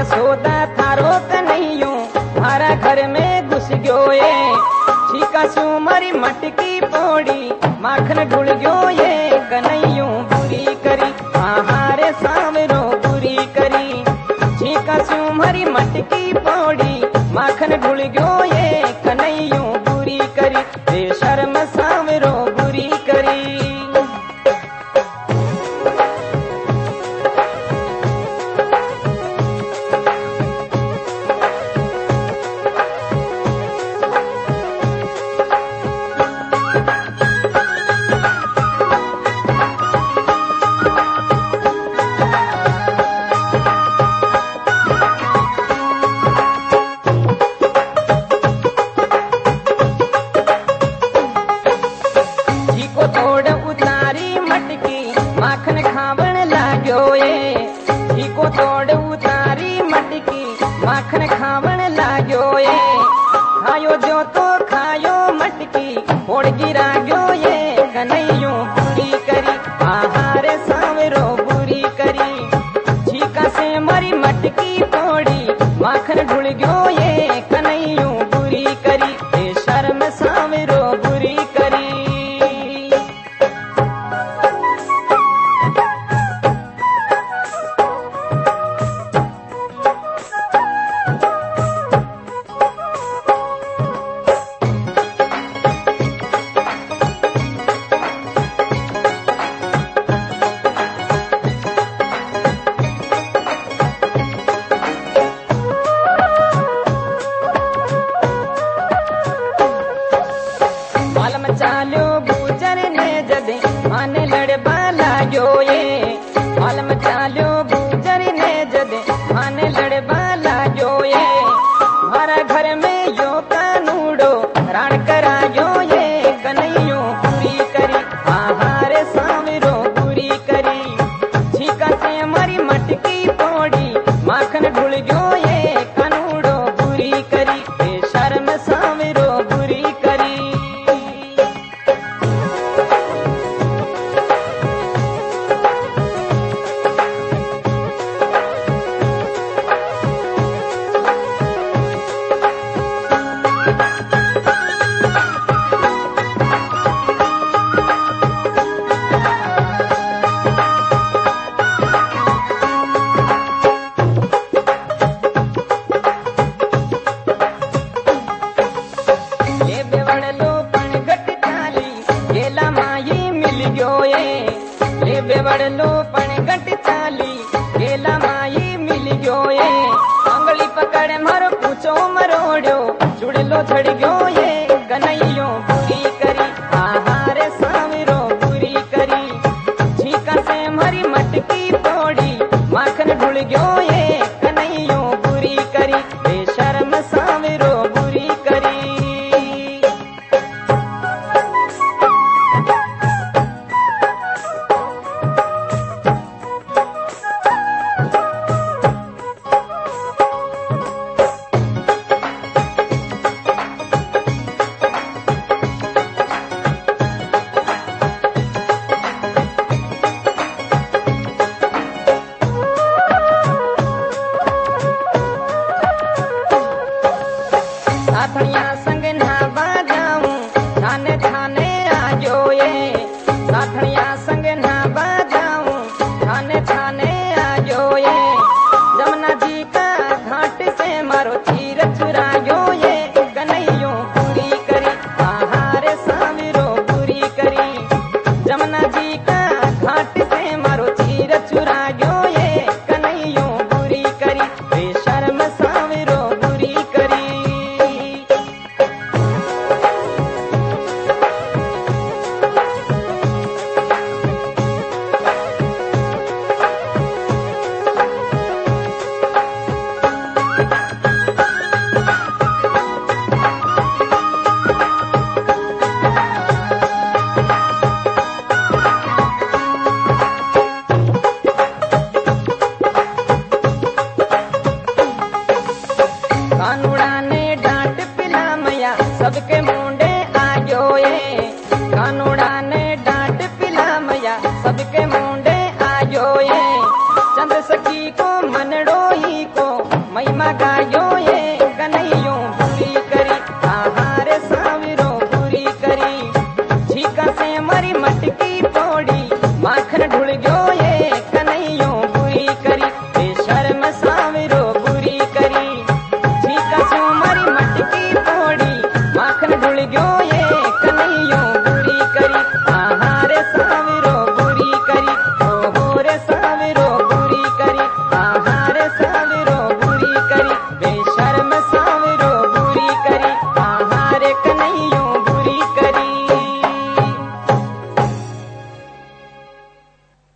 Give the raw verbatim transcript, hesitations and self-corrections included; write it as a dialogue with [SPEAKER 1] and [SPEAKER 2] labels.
[SPEAKER 1] यशोदा थारो कन्हैयो मारा घर में घुस गयो ये। छीका सू मारी मटकी पोड़ी माखन ढुल गयो ये। कन्हैयो बुरी करी आहारे सावरो बुरी करी। छीका सू मारी मटकी पोड़ी माखन ढुल गयो ये। कन्हैयो बुरी करी बेशर्म सावरो बुरी करी। माखन खावण लाग्यो ये। छीको तोड़ उतारी मटकी माखन खावण लाग्यो ये। खायो जो तो खायो मटकी फोड़ गिरा गयो ये। कन्हैयो बुरी करी आहारे सावरो बुरी करी। छीका से मरी मटकी फोड़ी माखन ढुल गयो ये। कन्हैयो बुरी करी बेशर्म सावरो बुरी करी। चालो गुजर ने जदे माने लड़बा लाग्यो ये। मालम चालो गुजर ने जदे माने लड़बा लाग्यो ये। मारा घर में यो कानूड़ो राण करायो ये। कन्हैयो बुरी करी आहारे सावरो बुरी करी। छीका से मारी मटकी पोड़ी माखन ढुल गयो ये। कानूड़ो बुरी करी बेशर्म सावरो बुरी करी। ले बेवड़लो पण गट चाली गेला माई मिल गयो ये। आंगली पकड़ मारो पूछो मरोड़ो चुड़लो झड़ गयो ये। कन्हैयो बुरी करी आहारे सावरो बुरी करी। छीका से मारी मटकी तोड़ी माखन ढुल गयो ये।